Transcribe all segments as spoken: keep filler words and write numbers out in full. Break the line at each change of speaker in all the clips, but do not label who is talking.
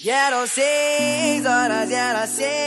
E eram seis horas e era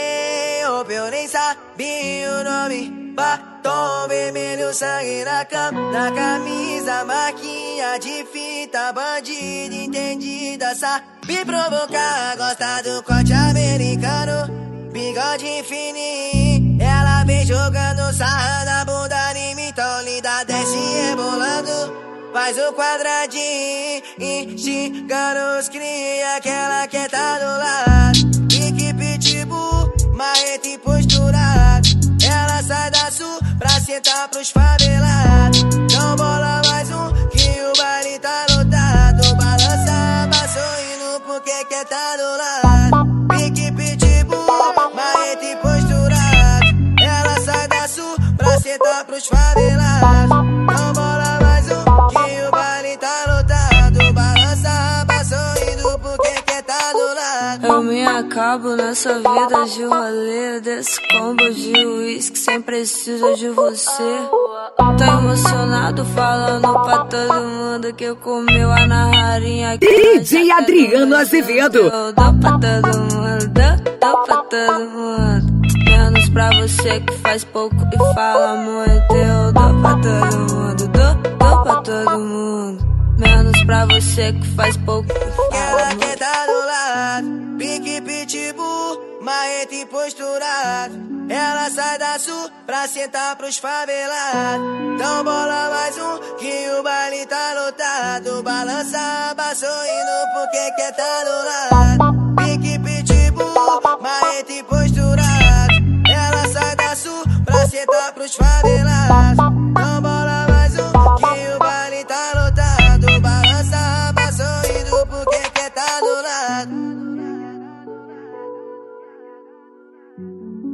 sem roupa, eu nem sabia o nome. Batom vermelho, sangue na cama, na camisa, marquinha de fita, bandida entendida, sabe provocar, gosta do corte americano, bigode fininho. Ela vem jogando sarra na bunda em mim, então linda, desce rebolando, faz o quadradinho, instigando os cria que ela quer tá do lado. Pique pitbull, marreta e posturado, ela sai da sul pra sentar pros favelados. Então bola mais um que o baile tá lotado, balança, passou indo porque quer tá do lado. Pique pitbull, marreta e posturado, ela sai da sul pra sentar pros favelados. Então bola mais um que o baile tá lotado, balança, passou indo porque quer tá do lado.
Eu me acabo nessa vida de rolê, desse combo de uísque sem precisar de você. Tá emocionado falando pra todo mundo que eu comeu a narrarinha.
D J Adriano Azevedo.
Eu dou pra todo mundo, dou, dou pra todo mundo. Menos pra você que faz pouco e fala muito. Eu dou pra todo mundo, dou, dou pra todo mundo. Menos pra você que faz pouco e fala muito.
Ela quer tá do lado, pique pitbull, marreta e posturado, ela sai da sul pra sentar pros favelados. Então bola mais um que o baile tá lotado, balança, passou indo porque quer tá do lado. Pique pitbull, marreta e posturado, ela sai da sul pra sentar pros favelados. Então bola mais um que o baile tá lotado, balança, passou indo porque quer tá do lado.